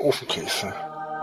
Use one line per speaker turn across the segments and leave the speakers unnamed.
Ofenkäse.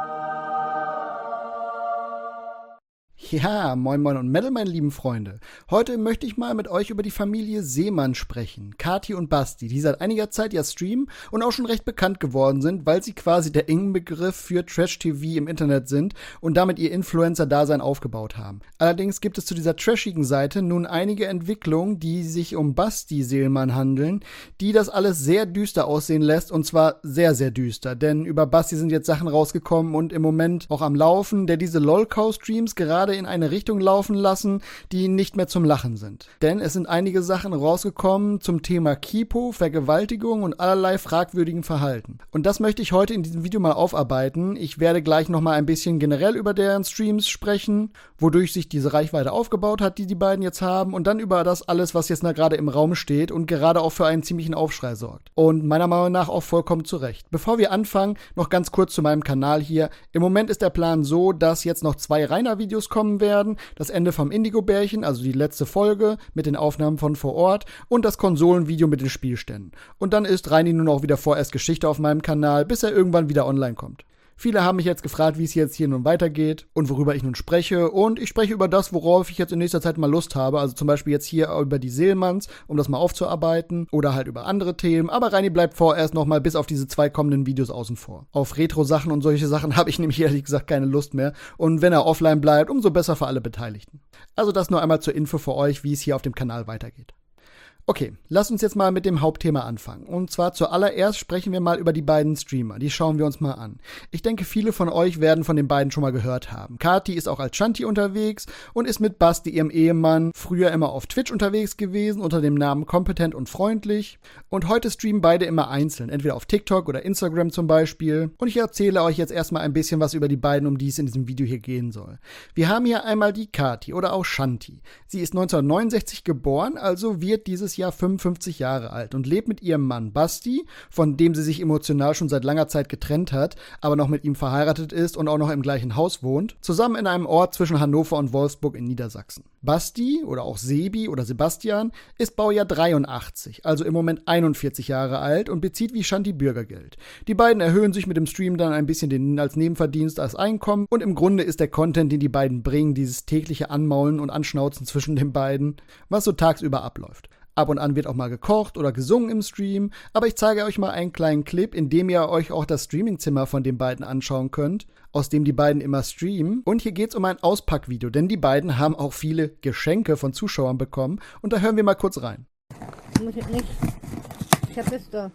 Ja, moin moin und Metal, meine lieben Freunde. Heute möchte ich mal mit euch über die Familie Seemann sprechen. Kathi und Basti, die seit einiger Zeit ja streamen und auch schon recht bekannt geworden sind, weil sie quasi der Inbegriff für Trash-TV im Internet sind und damit ihr Influencer-Dasein aufgebaut haben. Allerdings gibt es zu dieser trashigen Seite nun einige Entwicklungen, die sich um Basti Seemann handeln, die das alles sehr düster aussehen lässt, und zwar sehr, sehr düster. Denn über Basti sind jetzt Sachen rausgekommen und im Moment auch am Laufen, der diese LOLcow-Streams gerade in eine Richtung laufen lassen, die nicht mehr zum Lachen sind. Denn es sind einige Sachen rausgekommen zum Thema Kipo, Vergewaltigung und allerlei fragwürdigen Verhalten. Und das möchte ich heute in diesem Video mal aufarbeiten. Ich werde gleich nochmal ein bisschen generell über deren Streams sprechen, wodurch sich diese Reichweite aufgebaut hat, die die beiden jetzt haben, und dann über das alles, was jetzt gerade im Raum steht und gerade auch für einen ziemlichen Aufschrei sorgt. Und meiner Meinung nach auch vollkommen zu Recht. Bevor wir anfangen, noch ganz kurz zu meinem Kanal hier. Im Moment ist der Plan so, dass jetzt noch 2 Rainer-Videos kommen werden. Das Ende vom Indigo-Bärchen, also die letzte Folge mit den Aufnahmen von vor Ort, und das Konsolenvideo mit den Spielständen. Und dann ist Reini nun auch wieder vorerst Geschichte auf meinem Kanal, bis er irgendwann wieder online kommt. Viele haben mich jetzt gefragt, wie es jetzt hier nun weitergeht und worüber ich nun spreche. Und ich spreche über das, worauf ich jetzt in nächster Zeit mal Lust habe. Also zum Beispiel jetzt hier über die Seelmanns, um das mal aufzuarbeiten. Oder halt über andere Themen. Aber Reini bleibt vorerst noch mal bis auf diese 2 kommenden Videos außen vor. Auf Retro-Sachen und solche Sachen habe ich nämlich ehrlich gesagt keine Lust mehr. Und wenn er offline bleibt, umso besser für alle Beteiligten. Also das nur einmal zur Info für euch, wie es hier auf dem Kanal weitergeht. Okay, lasst uns jetzt mal mit dem Hauptthema anfangen. Und zwar zuallererst sprechen wir mal über die beiden Streamer. Die schauen wir uns mal an. Ich denke, viele von euch werden von den beiden schon mal gehört haben. Kathi ist auch als Shanti unterwegs und ist mit Basti, ihrem Ehemann, früher immer auf Twitch unterwegs gewesen, unter dem Namen Kompetent und Freundlich. Und heute streamen beide immer einzeln, entweder auf TikTok oder Instagram zum Beispiel. Und ich erzähle euch jetzt erstmal ein bisschen was über die beiden, um die es in diesem Video hier gehen soll. Wir haben hier einmal die Kathi oder auch Shanti. Sie ist 1969 geboren, also wird dieses Jahr 55 Jahre alt und lebt mit ihrem Mann Basti, von dem sie sich emotional schon seit langer Zeit getrennt hat, aber noch mit ihm verheiratet ist und auch noch im gleichen Haus wohnt, zusammen in einem Ort zwischen Hannover und Wolfsburg in Niedersachsen. Basti oder auch Sebi oder Sebastian ist Baujahr 83, also im Moment 41 Jahre alt und bezieht wie Shanti Bürgergeld. Die beiden erhöhen sich mit dem Stream dann ein bisschen als Nebenverdienst als Einkommen, und im Grunde ist der Content, den die beiden bringen, dieses tägliche Anmaulen und Anschnauzen zwischen den beiden, was so tagsüber abläuft. Ab und an wird auch mal gekocht oder gesungen im Stream, aber ich zeige euch mal einen kleinen Clip, in dem ihr euch auch das Streamingzimmer von den beiden anschauen könnt, aus dem die beiden immer streamen. Und hier geht's um ein Auspackvideo, denn die beiden haben auch viele Geschenke von Zuschauern bekommen, und da hören wir mal kurz rein.
Muss ich nicht. Ich hab das da.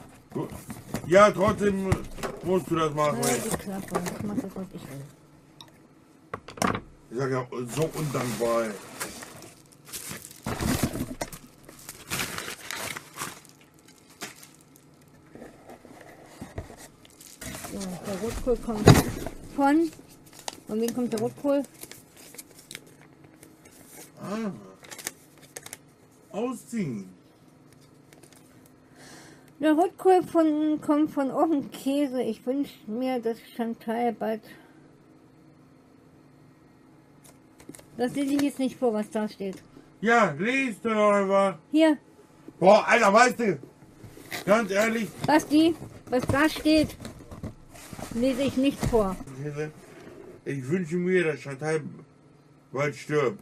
Ja, trotzdem musst du das machen.
Ja, die Klappe. Ich mach das, was ich will.
Ich sag ja, so undankbar. Ey.
So, der Rotkohl kommt von wem kommt der Rotkohl?
Ausziehen.
Der Rotkohl kommt von Ofenkäse. Ich wünsche mir, dass Chantal bald... Das lese ich jetzt nicht vor, was da steht.
Ja, liest du doch einfach.
Hier,
Boah, Alter, weißt du, ganz ehrlich,
Basti, was da steht, lese ich nicht vor.
ich wünsche mir, dass Chantal bald stirbt.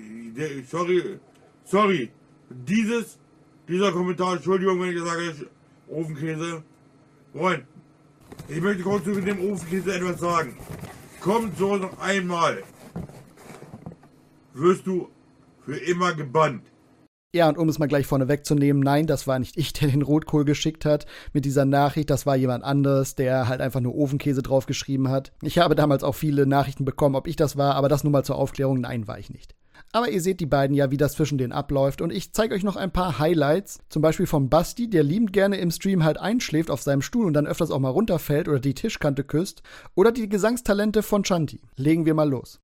Sorry, dieser Kommentar, Entschuldigung, wenn ich das sage, Ofenkäse. Freund, ich möchte kurz zu dem Ofenkäse etwas sagen. Kommt so noch einmal, wirst du für immer gebannt.
Ja, und um es mal gleich vorne wegzunehmen, nein, das war nicht ich, der den Rotkohl geschickt hat mit dieser Nachricht. Das war jemand anderes, der halt einfach nur Ofenkäse draufgeschrieben hat. Ich habe damals auch viele Nachrichten bekommen, ob ich das war, aber das nur mal zur Aufklärung, nein, war ich nicht. Aber ihr seht die beiden ja, wie das zwischen denen abläuft, und ich zeige euch noch ein paar Highlights, zum Beispiel von Basti, der liebend gerne im Stream halt einschläft auf seinem Stuhl und dann öfters auch mal runterfällt oder die Tischkante küsst, oder die Gesangstalente von Shanti. Legen wir mal los.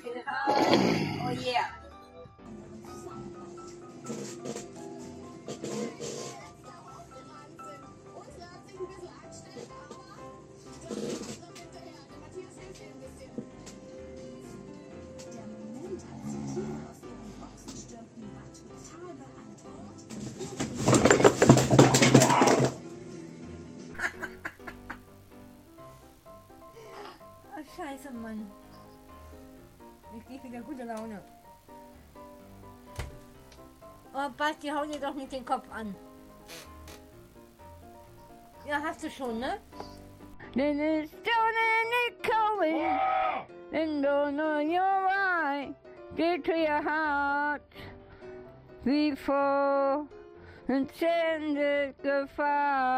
Oh yeah. wieder gute Laune. Oh, Basti, hau dir doch nicht den Kopf an. Ja, hast du schon, ne? Then it's turning it coming, and don't know your right, get to your heart, before and send it goodbye.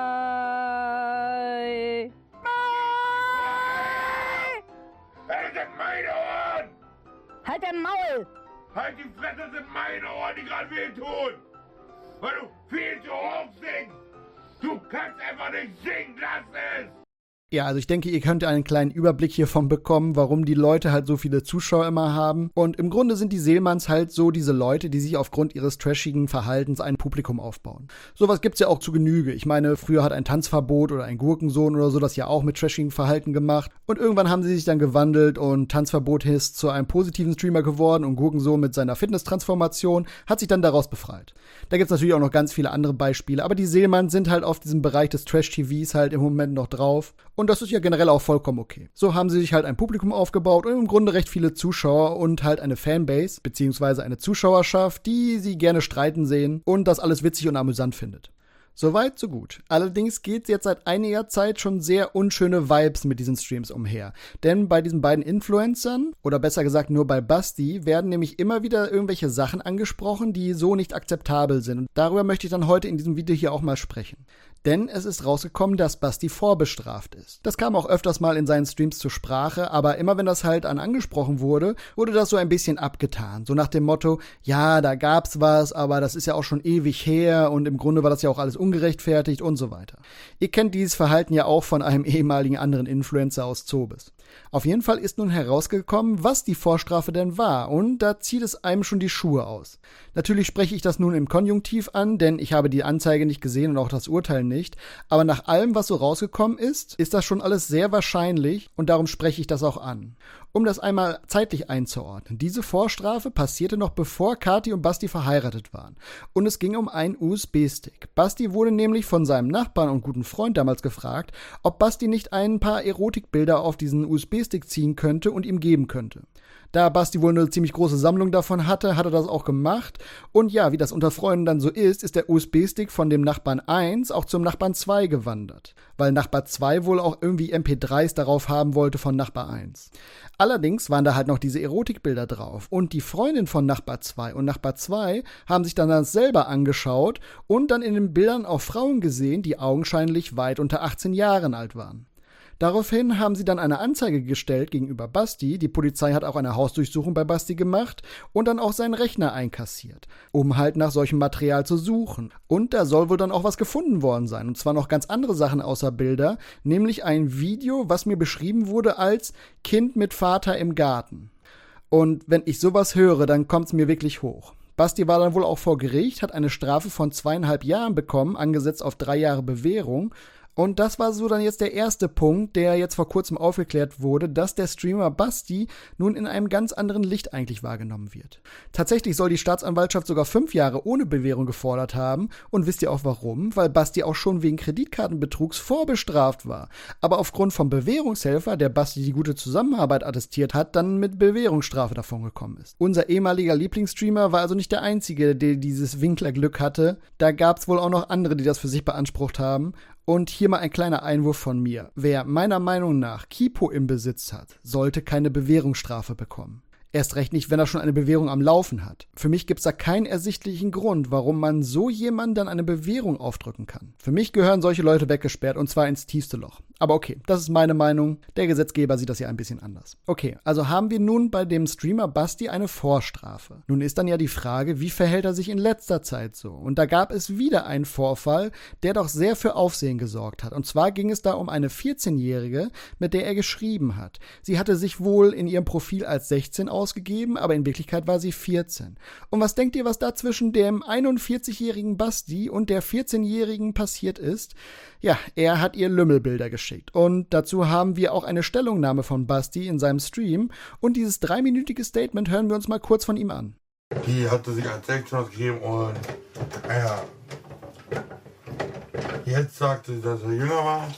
Das sind meine Ohren!
Halt dein Maul!
Halt die Fresse, das sind meine Ohren, die gerade wehtun! Weil du viel zu hoch singst! Du kannst einfach nicht singen, lass es!
Ja, also ich denke, ihr könnt einen kleinen Überblick hiervon bekommen, warum die Leute halt so viele Zuschauer immer haben. Und im Grunde sind die Seelmanns halt so diese Leute, die sich aufgrund ihres trashigen Verhaltens ein Publikum aufbauen. Sowas gibt's ja auch zu Genüge. Ich meine, früher hat ein Tanzverbot oder ein Gurkensohn oder so das ja auch mit trashigem Verhalten gemacht. Und irgendwann haben sie sich dann gewandelt und Tanzverbot ist zu einem positiven Streamer geworden und Gurkensohn mit seiner Fitness-Transformation hat sich dann daraus befreit. Da gibt's natürlich auch noch ganz viele andere Beispiele, aber die Seelmanns sind halt auf diesem Bereich des Trash-TVs halt im Moment noch drauf. Und das ist ja generell auch vollkommen okay. So haben sie sich halt ein Publikum aufgebaut und im Grunde recht viele Zuschauer und halt eine Fanbase, beziehungsweise eine Zuschauerschaft, die sie gerne streiten sehen und das alles witzig und amüsant findet. Soweit, so gut. Allerdings geht jetzt seit einiger Zeit schon sehr unschöne Vibes mit diesen Streams umher. Denn bei diesen beiden Influencern, oder besser gesagt nur bei Basti, werden nämlich immer wieder irgendwelche Sachen angesprochen, die so nicht akzeptabel sind. Und darüber möchte ich dann heute in diesem Video hier auch mal sprechen. Denn es ist rausgekommen, dass Basti vorbestraft ist. Das kam auch öfters mal in seinen Streams zur Sprache, aber immer wenn das halt angesprochen wurde, wurde das so ein bisschen abgetan. So nach dem Motto, ja, da gab's was, aber das ist ja auch schon ewig her und im Grunde war das ja auch alles ungerechtfertigt und so weiter. Ihr kennt dieses Verhalten ja auch von einem ehemaligen anderen Influencer aus Zobis. Auf jeden Fall ist nun herausgekommen, was die Vorstrafe denn war und da zieht es einem schon die Schuhe aus. Natürlich spreche ich das nun im Konjunktiv an, denn ich habe die Anzeige nicht gesehen und auch das Urteil nicht, aber nach allem, was so rausgekommen ist das schon alles sehr wahrscheinlich und darum spreche ich das auch an. Um das einmal zeitlich einzuordnen. Diese Vorstrafe passierte noch bevor Kathi und Basti verheiratet waren. Und es ging um einen USB-Stick. Basti wurde nämlich von seinem Nachbarn und guten Freund damals gefragt, ob Basti nicht ein paar Erotikbilder auf diesen USB-Stick ziehen könnte und ihm geben könnte. Da Basti wohl eine ziemlich große Sammlung davon hatte, hat er das auch gemacht. Und ja, wie das unter Freunden dann so ist der USB-Stick von dem Nachbarn 1 auch zum Nachbarn 2 gewandert. Weil Nachbar 2 wohl auch irgendwie MP3s darauf haben wollte von Nachbar 1. Allerdings waren da halt noch diese Erotikbilder drauf. Und die Freundin von Nachbar 2 und Nachbar 2 haben sich dann das selber angeschaut und dann in den Bildern auch Frauen gesehen, die augenscheinlich weit unter 18 Jahren alt waren. Daraufhin haben sie dann eine Anzeige gestellt gegenüber Basti. Die Polizei hat auch eine Hausdurchsuchung bei Basti gemacht und dann auch seinen Rechner einkassiert, um halt nach solchem Material zu suchen. Und da soll wohl dann auch was gefunden worden sein. Und zwar noch ganz andere Sachen außer Bilder, nämlich ein Video, was mir beschrieben wurde als Kind mit Vater im Garten. Und wenn ich sowas höre, dann kommt's mir wirklich hoch. Basti war dann wohl auch vor Gericht, hat eine Strafe von 2,5 Jahren bekommen, angesetzt auf 3 Jahre Bewährung. Und das war so dann jetzt der erste Punkt, der jetzt vor kurzem aufgeklärt wurde, dass der Streamer Basti nun in einem ganz anderen Licht eigentlich wahrgenommen wird. Tatsächlich soll die Staatsanwaltschaft sogar 5 Jahre ohne Bewährung gefordert haben. Und wisst ihr auch warum? Weil Basti auch schon wegen Kreditkartenbetrugs vorbestraft war. Aber aufgrund vom Bewährungshelfer, der Basti die gute Zusammenarbeit attestiert hat, dann mit Bewährungsstrafe davongekommen ist. Unser ehemaliger Lieblingsstreamer war also nicht der Einzige, der dieses Winklerglück hatte. Da gab's wohl auch noch andere, die das für sich beansprucht haben. Und hier mal ein kleiner Einwurf von mir. Wer meiner Meinung nach Kipo im Besitz hat, sollte keine Bewährungsstrafe bekommen. Erst recht nicht, wenn er schon eine Bewährung am Laufen hat. Für mich gibt's da keinen ersichtlichen Grund, warum man so jemandem dann eine Bewährung aufdrücken kann. Für mich gehören solche Leute weggesperrt und zwar ins tiefste Loch. Aber okay, das ist meine Meinung. Der Gesetzgeber sieht das ja ein bisschen anders. Okay, also haben wir nun bei dem Streamer Basti eine Vorstrafe. Nun ist dann ja die Frage, wie verhält er sich in letzter Zeit so? Und da gab es wieder einen Vorfall, der doch sehr für Aufsehen gesorgt hat. Und zwar ging es da um eine 14-Jährige, mit der er geschrieben hat. Sie hatte sich wohl in ihrem Profil als 16 ausgegeben, aber in Wirklichkeit war sie 14. Und was denkt ihr, was da zwischen dem 41-jährigen Basti und der 14-jährigen passiert ist? Ja, er hat ihr Lümmelbilder geschickt. Und dazu haben wir auch eine Stellungnahme von Basti in seinem Stream. Und dieses 3-minütige Statement hören wir uns mal kurz von ihm an.
Die hatte sich als 16 ausgegeben und ja, jetzt sagte sie, dass er jünger war.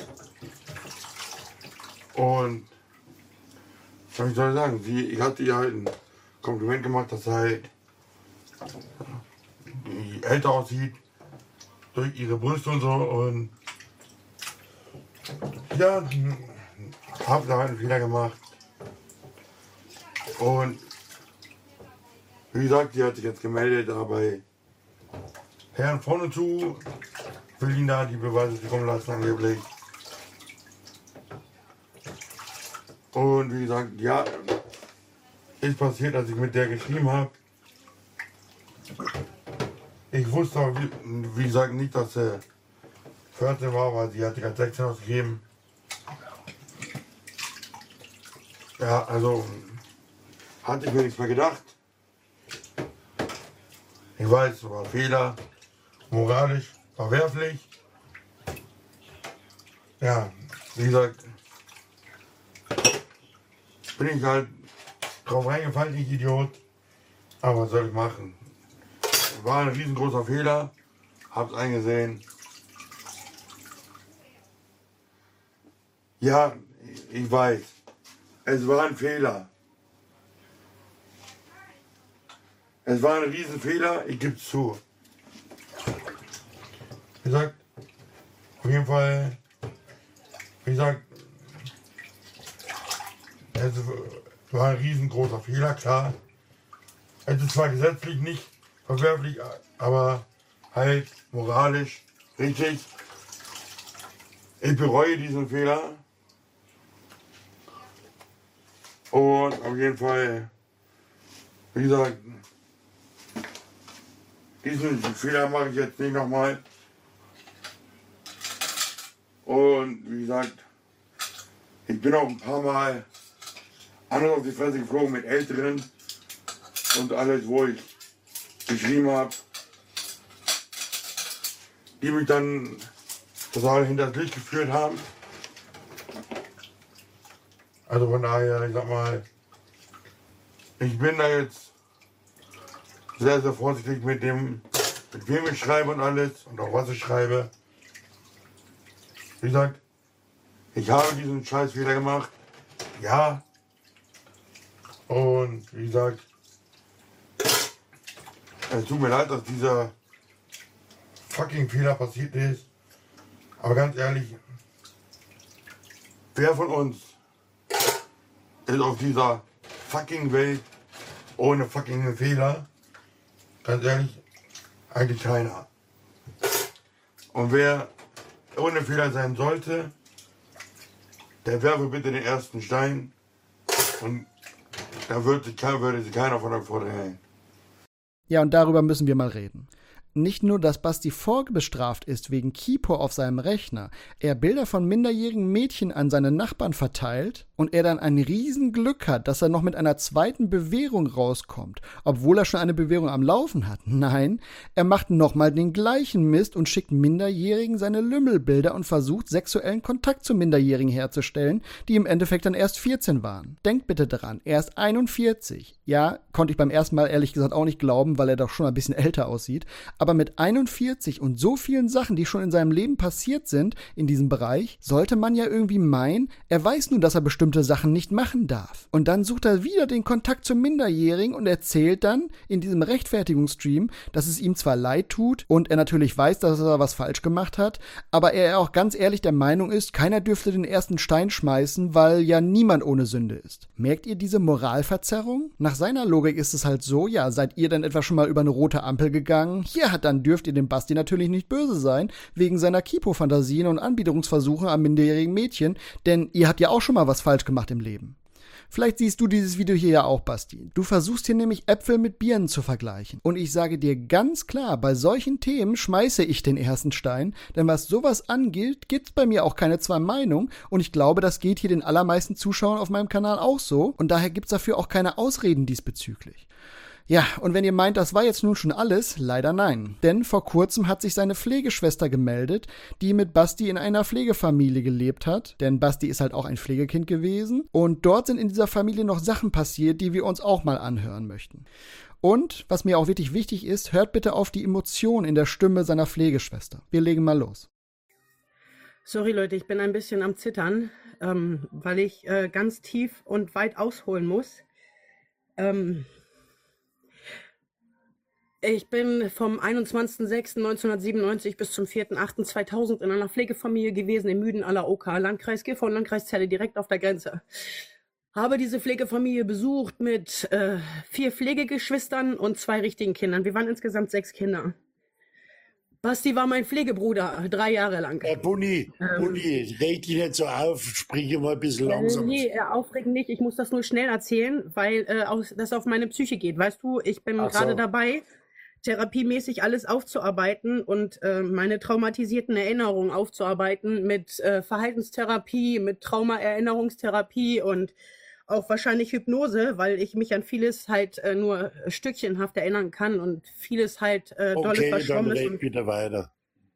Und was soll ich sagen, ich hatte ihr halt ein Kompliment gemacht, dass er halt älter aussieht durch ihre Brüste und so. Und ja, hab da halt einen Fehler gemacht. Und wie gesagt, die hat sich jetzt gemeldet, aber bei Herrn vorne zu will ihn da die Beweise zukommen lassen angeblich. Und wie gesagt, ja, ist passiert, dass ich mit der geschrieben habe. Ich wusste auch, wie gesagt, nicht, dass er 14 war, weil sie hat gerade 16 ausgegeben. Ja, also hatte ich mir nichts mehr gedacht. Ich weiß, es war ein Fehler, moralisch verwerflich. Ja, wie gesagt, bin ich halt drauf reingefallen, ich Idiot. Aber was soll ich machen? War ein riesengroßer Fehler, hab's eingesehen. Ja, ich weiß, es war ein Fehler. Es war ein Riesenfehler, ich gebe es zu. Wie gesagt, auf jeden Fall, wie gesagt, es war ein riesengroßer Fehler, klar. Es ist zwar gesetzlich nicht verwerflich, aber halt moralisch richtig. Ich bereue diesen Fehler. Und auf jeden Fall, wie gesagt, diesen Fehler mache ich jetzt nicht nochmal. Und wie gesagt, ich bin auch ein paar Mal anders auf die Fresse geflogen mit Älteren und alles, wo ich geschrieben habe, die mich dann total hinters Licht geführt haben. Also von daher, ich sag mal, ich bin da jetzt sehr, sehr vorsichtig mit wem ich schreibe und alles und auch was ich schreibe. Wie gesagt, ich habe diesen scheiß Fehler gemacht, ja. Und wie gesagt, es tut mir leid, dass dieser fucking Fehler passiert ist. Aber ganz ehrlich, wer von uns ist auf dieser fucking Welt ohne fucking Fehler? Ganz ehrlich, eigentlich keiner. Und wer ohne Fehler sein sollte, der werfe bitte den ersten Stein und da würde sich keiner von euch vordrängeln.
Ja, und darüber müssen wir mal reden. Nicht nur, dass Basti vorbestraft ist wegen Kipo auf seinem Rechner, er Bilder von minderjährigen Mädchen an seine Nachbarn verteilt und er dann ein Riesenglück hat, dass er noch mit einer zweiten Bewährung rauskommt, obwohl er schon eine Bewährung am Laufen hat. Nein, er macht nochmal den gleichen Mist und schickt Minderjährigen seine Lümmelbilder und versucht, sexuellen Kontakt zu Minderjährigen herzustellen, die im Endeffekt dann erst 14 waren. Denkt bitte dran, er ist 41. Ja, konnte ich beim ersten Mal ehrlich gesagt auch nicht glauben, weil er doch schon ein bisschen älter aussieht. Aber mit 41 und so vielen Sachen, die schon in seinem Leben passiert sind in diesem Bereich, sollte man ja irgendwie meinen, er weiß nun, dass er bestimmte Sachen nicht machen darf. Und dann sucht er wieder den Kontakt zum Minderjährigen und erzählt dann in diesem Rechtfertigungsstream, dass es ihm zwar leid tut und er natürlich weiß, dass er was falsch gemacht hat, aber er auch ganz ehrlich der Meinung ist, keiner dürfte den ersten Stein schmeißen, weil ja niemand ohne Sünde ist. Merkt ihr diese Moralverzerrung? Nach seiner Logik ist es halt so, ja, seid ihr denn etwa schon mal über eine rote Ampel gegangen? Ja, dann dürft ihr dem Basti natürlich nicht böse sein, wegen seiner Kipo-Fantasien und Anbiederungsversuche an minderjährigen Mädchen, denn ihr habt ja auch schon mal was falsch gemacht im Leben. Vielleicht siehst du dieses Video hier ja auch, Basti. Du versuchst hier nämlich Äpfel mit Birnen zu vergleichen. Und ich sage dir ganz klar, bei solchen Themen schmeiße ich den ersten Stein, denn was sowas angeht, gibt's bei mir auch keine zwei Meinungen und ich glaube, das geht hier den allermeisten Zuschauern auf meinem Kanal auch so und daher gibt's dafür auch keine Ausreden diesbezüglich. Ja, und wenn ihr meint, das war jetzt nun schon alles, leider nein. Denn vor kurzem hat sich seine Pflegeschwester gemeldet, die mit Basti in einer Pflegefamilie gelebt hat. Denn Basti ist halt auch ein Pflegekind gewesen. Und dort sind in dieser Familie noch Sachen passiert, die wir uns auch mal anhören möchten. Und, was mir auch wirklich wichtig ist, hört bitte auf die Emotion in der Stimme seiner Pflegeschwester. Wir legen mal los.
Sorry Leute, ich bin ein bisschen am Zittern, weil ich ganz tief und weit ausholen muss. Ich bin vom 21.06.1997 bis zum 4.08.2000 in einer Pflegefamilie gewesen in Müden à la Oka, Landkreis Gifhorn, Landkreis Celle, direkt auf der Grenze. Habe diese Pflegefamilie besucht mit 4 Pflegegeschwistern und 2 richtigen Kindern. Wir waren insgesamt 6 Kinder. Basti war mein Pflegebruder, 3 Jahre lang.
Bunny, reg dich nicht so auf, sprich mal ein bisschen langsam.
Nee, aufregen nicht. Ich muss das nur schnell erzählen, weil das auf meine Psyche geht. Weißt du, ich bin gerade dabei, therapiemäßig alles aufzuarbeiten und meine traumatisierten Erinnerungen aufzuarbeiten mit Verhaltenstherapie, mit Trauma-Erinnerungstherapie und auch wahrscheinlich Hypnose, weil ich mich an vieles halt nur stückchenhaft erinnern kann und vieles halt dolle verschwommen ist.
Okay, dann red bitte weiter.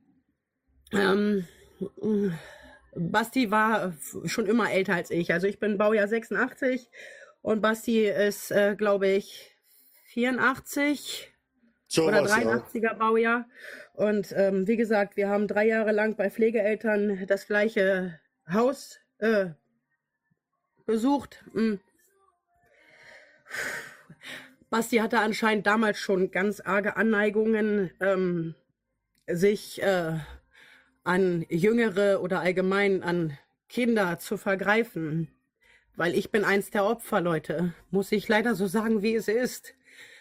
Basti war schon immer älter als ich. Also ich bin Baujahr 86 und Basti ist, glaube ich, 84
So
oder
was,
83er Baujahr. Und wie gesagt, wir haben 3 Jahre lang bei Pflegeeltern das gleiche Haus besucht. Basti hatte anscheinend damals schon ganz arge Anneigungen, sich an Jüngere oder allgemein an Kinder zu vergreifen. Weil ich bin eins der Opfer, Leute. Muss ich leider so sagen, wie es ist.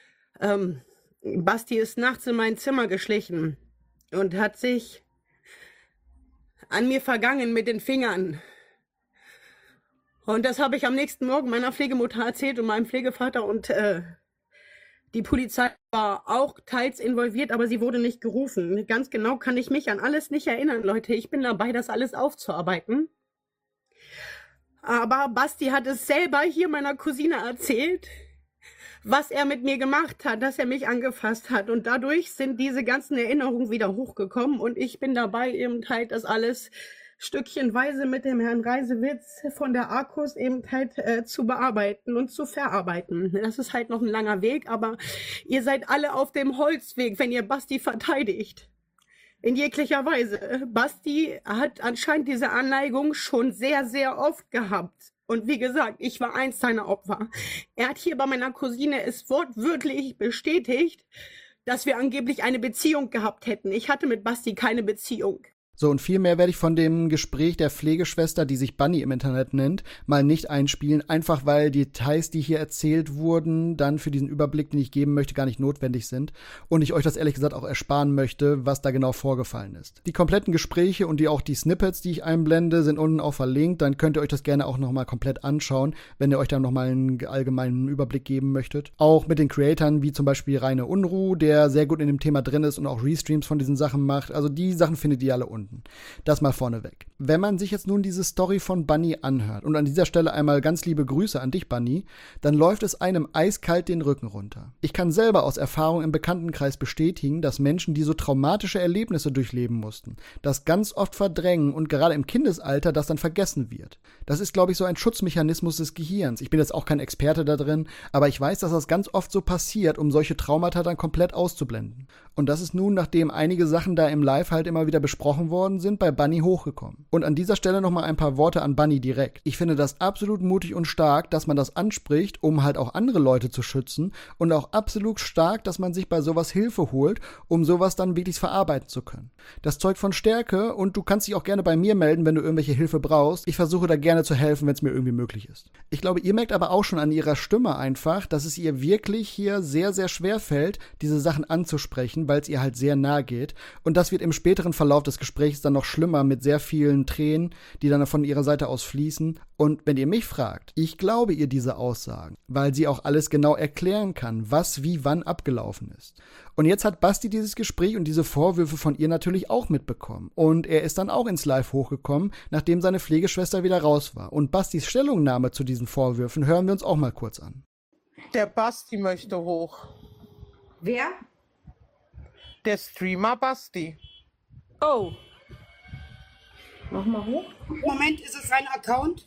Basti ist nachts in mein Zimmer geschlichen und hat sich an mir vergangen mit den Fingern. Und das habe ich am nächsten Morgen meiner Pflegemutter erzählt und meinem Pflegevater und die Polizei war auch teils involviert, aber sie wurde nicht gerufen. Ganz genau kann ich mich an alles nicht erinnern, Leute. Ich bin dabei, das alles aufzuarbeiten. Aber Basti hat es selber hier meiner Cousine erzählt, was er mit mir gemacht hat, dass er mich angefasst hat. Und dadurch sind diese ganzen Erinnerungen wieder hochgekommen und ich bin dabei, eben halt das alles stückchenweise mit dem Herrn Reisewitz von der Arkus eben halt zu bearbeiten und zu verarbeiten. Das ist halt noch ein langer Weg, aber ihr seid alle auf dem Holzweg, wenn ihr Basti verteidigt. In jeglicher Weise. Basti hat anscheinend diese Anneigung schon sehr, sehr oft gehabt. Und wie gesagt, ich war eins seiner Opfer. Er hat hier bei meiner Cousine es wortwörtlich bestätigt, dass wir angeblich eine Beziehung gehabt hätten. Ich hatte mit Basti keine Beziehung.
So, und viel mehr werde ich von dem Gespräch der Pflegeschwester, die sich Bunny im Internet nennt, mal nicht einspielen, einfach weil die Details, die hier erzählt wurden, dann für diesen Überblick, den ich geben möchte, gar nicht notwendig sind und ich euch das ehrlich gesagt auch ersparen möchte, was da genau vorgefallen ist. Die kompletten Gespräche und auch die Snippets, die ich einblende, sind unten auch verlinkt, dann könnt ihr euch das gerne auch nochmal komplett anschauen, wenn ihr euch dann nochmal einen allgemeinen Überblick geben möchtet. Auch mit den Creatoren, wie zum Beispiel Raine Unruh, der sehr gut in dem Thema drin ist und auch Restreams von diesen Sachen macht, also die Sachen findet ihr alle unten. Das mal vorneweg. Wenn man sich jetzt nun diese Story von Bunny anhört, und an dieser Stelle einmal ganz liebe Grüße an dich, Bunny, dann läuft es einem eiskalt den Rücken runter. Ich kann selber aus Erfahrung im Bekanntenkreis bestätigen, dass Menschen, die so traumatische Erlebnisse durchleben mussten, das ganz oft verdrängen und gerade im Kindesalter das dann vergessen wird. Das ist, glaube ich, so ein Schutzmechanismus des Gehirns. Ich bin jetzt auch kein Experte da drin, aber ich weiß, dass das ganz oft so passiert, um solche Traumata dann komplett auszublenden. Und das ist nun, nachdem einige Sachen da im Live halt immer wieder besprochen worden sind, bei Bunny hochgekommen. Und an dieser Stelle nochmal ein paar Worte an Bunny direkt. Ich finde das absolut mutig und stark, dass man das anspricht, um halt auch andere Leute zu schützen und auch absolut stark, dass man sich bei sowas Hilfe holt, um sowas dann wirklich verarbeiten zu können. Das zeugt von Stärke und du kannst dich auch gerne bei mir melden, wenn du irgendwelche Hilfe brauchst. Ich versuche da gerne zu helfen, wenn es mir irgendwie möglich ist. Ich glaube, ihr merkt aber auch schon an ihrer Stimme einfach, dass es ihr wirklich hier sehr, sehr schwer fällt, diese Sachen anzusprechen, weil es ihr halt sehr nahe geht. Und das wird im späteren Verlauf des Gesprächs dann noch schlimmer mit sehr vielen Tränen, die dann von ihrer Seite aus fließen. Und wenn ihr mich fragt, ich glaube ihr diese Aussagen, weil sie auch alles genau erklären kann, was wie wann abgelaufen ist. Und jetzt hat Basti dieses Gespräch und diese Vorwürfe von ihr natürlich auch mitbekommen. Und er ist dann auch ins Live hochgekommen, nachdem seine Pflegeschwester wieder raus war. Und Bastis Stellungnahme zu diesen Vorwürfen hören wir uns auch mal kurz an.
Der Basti möchte hoch.
Wer?
Der Streamer Basti.
Oh. Mach mal hoch.
Moment, ist es sein Account?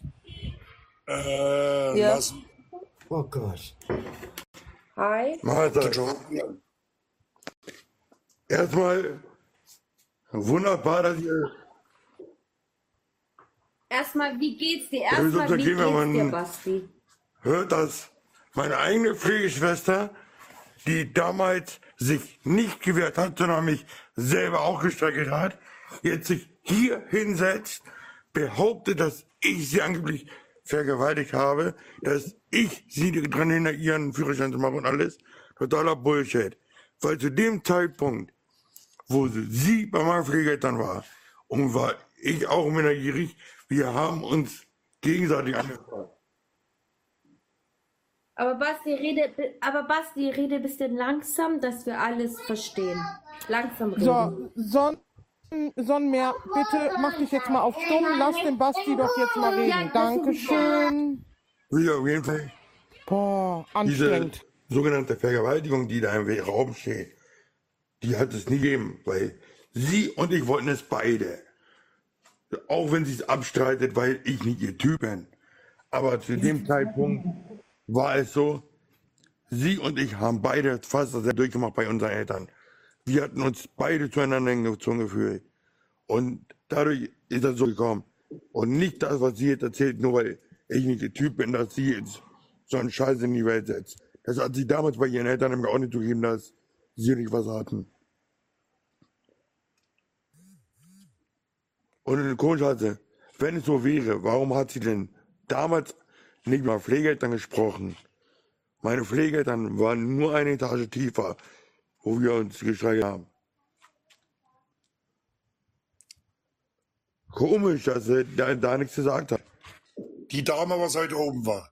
Ja.
Was? Oh Gott.
Hi.
Mahlzeit. Erstmal wunderbar, dass ihr
Erstmal, wie geht's dir?
Ja,
Erstmal, wie
gehen wir
geht's dir,
mal-
Basti?
hört, dass meine eigene Pflegeschwester die damals sich nicht gewehrt hat, sondern mich selber auch gestreichelt hat, jetzt sich hier hinsetzt, behauptet, dass ich sie angeblich vergewaltigt habe, dass ich sie daran hindere, ihren Führerschein zu machen und alles. Totaler Bullshit. Weil zu dem Zeitpunkt, wo sie bei meinen Pflegeeltern war und war ich auch minderjährig, wir haben uns gegenseitig angefragt.
Aber Basti, rede ein bisschen langsam, dass wir alles verstehen. Langsam reden.
So, Sonnenmeer, bitte mach dich jetzt mal auf stumm, lass den Basti doch jetzt mal reden. Dankeschön.
Ja, auf jeden Fall.
Boah,
Diese
anstrengend.
sogenannte Vergewaltigung, die da im Raum steht, die hat es nie gegeben, weil sie und ich wollten es beide. Auch wenn sie es abstreitet, weil ich nicht ihr Typ bin. Aber zu dem Zeitpunkt war es so, sie und ich haben beide fast das durchgemacht bei unseren Eltern. Wir hatten uns beide zueinander hingezogen gefühlt. Und dadurch ist das so gekommen. Und nicht das, was sie jetzt erzählt, nur weil ich nicht der Typ bin, dass sie jetzt so einen Scheiß in die Welt setzt. Das hat sie damals bei ihren Eltern auch nicht zugegeben, dass sie nicht was hatten. Und eine Kohlenschatze, wenn es so wäre, warum hat sie denn damals nicht mal Pflegeeltern gesprochen? Meine Pflegeeltern waren nur eine Etage tiefer, wo wir uns gestreichelt haben. Komisch, dass er da nichts gesagt hat.
Die Dame, was heute oben war.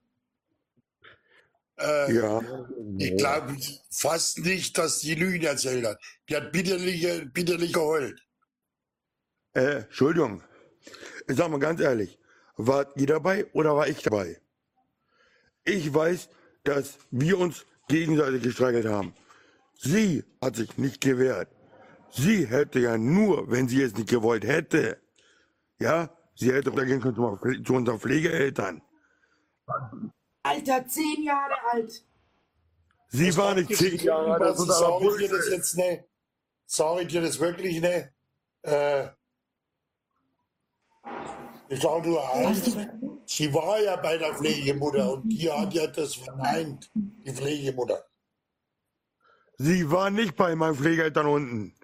Ja.
Ich glaube fast nicht, dass die Lügen erzählt hat. Die hat bitterlich geheult.
Entschuldigung. Ich sag mal ganz ehrlich, wart ihr dabei oder war ich dabei? Ich weiß, dass wir uns gegenseitig gestreichelt haben. Sie hat sich nicht gewehrt. Sie hätte ja nur, wenn sie es nicht gewollt hätte, ja, sie hätte gehen können zu unseren Pflegeeltern.
Alter, 10 Jahre alt.
Sie war nicht 10 Jahre alt. Das ist aber
Sag ich dir das jetzt nicht? Sag ich dir das wirklich nicht? Ich sag nur eins. Sie war ja bei der Pflegemutter und die hat ja das verneint, die Pflegemutter.
Sie war nicht bei meinen Pflegeeltern unten.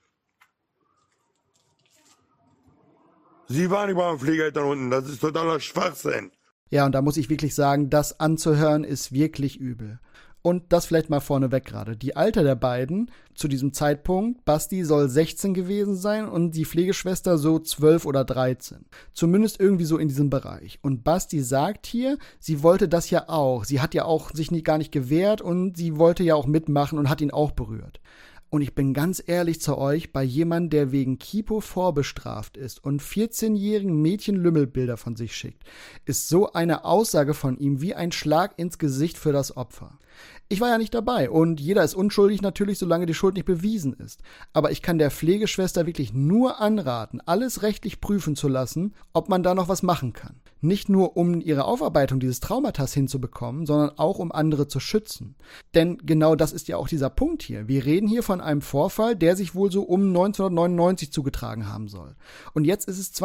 Sie war nicht bei meinen Pflegeeltern unten. Das ist totaler Schwachsinn.
Ja, und da muss ich wirklich sagen, das anzuhören ist wirklich übel. Und das vielleicht mal vorneweg gerade. Die Alter der beiden zu diesem Zeitpunkt, Basti soll 16 gewesen sein und die Pflegeschwester so 12 oder 13. Zumindest irgendwie so in diesem Bereich. Und Basti sagt hier, sie wollte das ja auch. Sie hat ja auch sich gar nicht gewehrt und sie wollte ja auch mitmachen und hat ihn auch berührt. Und ich bin ganz ehrlich zu euch, bei jemandem, der wegen Kipo vorbestraft ist und 14-jährigen Mädchen Lümmelbilder von sich schickt, ist so eine Aussage von ihm wie ein Schlag ins Gesicht für das Opfer. Ich war ja nicht dabei und jeder ist unschuldig natürlich, solange die Schuld nicht bewiesen ist. Aber ich kann der Pflegeschwester wirklich nur anraten, alles rechtlich prüfen zu lassen, ob man da noch was machen kann. Nicht nur, um ihre Aufarbeitung dieses Traumatas hinzubekommen, sondern auch, um andere zu schützen. Denn genau das ist ja auch dieser Punkt hier. Wir reden hier von einem Vorfall, der sich wohl so um 1999 zugetragen haben soll. Und jetzt ist es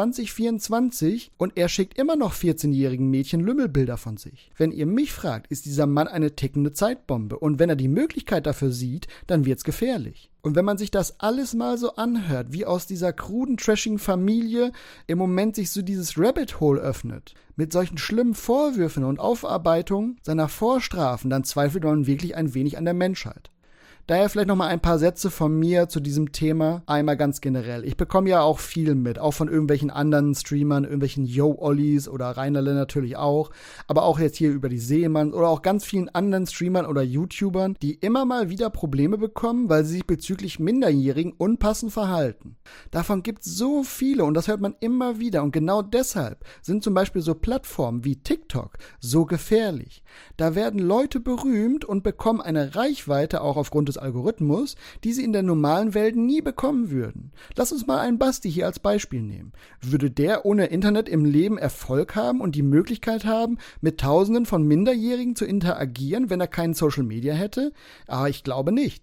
2024 und er schickt immer noch 14-jährigen Mädchen Lümmelbilder von sich. Wenn ihr mich fragt, ist dieser Mann eine tickende Zeitbombe. Und wenn er die Möglichkeit dafür sieht, dann wird's gefährlich. Und wenn man sich das alles mal so anhört, wie aus dieser kruden, trashigen Familie im Moment sich so dieses Rabbit Hole öffnet, mit solchen schlimmen Vorwürfen und Aufarbeitungen seiner Vorstrafen, dann zweifelt man wirklich ein wenig an der Menschheit. Daher vielleicht noch mal ein paar Sätze von mir zu diesem Thema, einmal ganz generell. Ich bekomme ja auch viel mit, auch von irgendwelchen anderen Streamern, irgendwelchen Yo-Ollis oder Reinerle natürlich auch, aber auch jetzt hier über die Seemanns oder auch ganz vielen anderen Streamern oder YouTubern, die immer mal wieder Probleme bekommen, weil sie sich bezüglich Minderjährigen unpassend verhalten. Davon gibt es so viele und das hört man immer wieder und genau deshalb sind zum Beispiel so Plattformen wie TikTok so gefährlich. Da werden Leute berühmt und bekommen eine Reichweite auch aufgrund des Algorithmus, die sie in der normalen Welt nie bekommen würden. Lass uns mal einen Basti hier als Beispiel nehmen. Würde der ohne Internet im Leben Erfolg haben und die Möglichkeit haben, mit Tausenden von Minderjährigen zu interagieren, wenn er keinen Social Media hätte? Aber ich glaube nicht.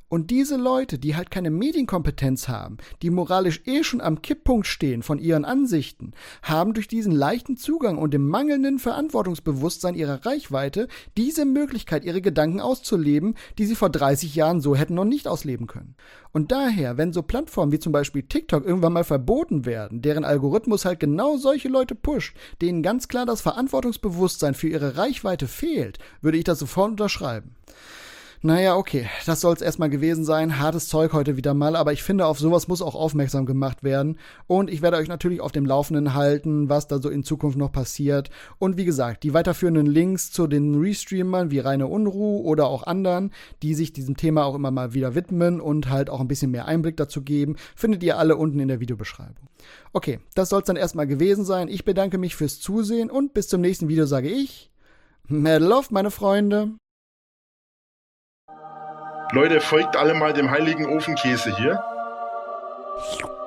Und diese Leute, die halt keine Medienkompetenz haben, die moralisch schon am Kipppunkt stehen von ihren Ansichten, haben durch diesen leichten Zugang und dem mangelnden Verantwortungsbewusstsein ihrer Reichweite diese Möglichkeit, ihre Gedanken auszuleben, die sie vor 30 Jahren so hätten noch nicht ausleben können. Und daher, wenn so Plattformen wie zum Beispiel TikTok irgendwann mal verboten werden, deren Algorithmus halt genau solche Leute pusht, denen ganz klar das Verantwortungsbewusstsein für ihre Reichweite fehlt, würde ich das sofort unterschreiben. Naja, okay, das soll es erstmal gewesen sein. Hartes Zeug heute wieder mal, aber ich finde, auf sowas muss auch aufmerksam gemacht werden. Und ich werde euch natürlich auf dem Laufenden halten, was da so in Zukunft noch passiert. Und wie gesagt, die weiterführenden Links zu den Restreamern wie Reine Unruh oder auch anderen, die sich diesem Thema auch immer mal wieder widmen und halt auch ein bisschen mehr Einblick dazu geben, findet ihr alle unten in der Videobeschreibung. Okay, das soll es dann erstmal gewesen sein. Ich bedanke mich fürs Zusehen und bis zum nächsten Video sage ich, Mad Love, meine Freunde.
Leute, folgt alle mal dem heiligen Ofenkäse hier.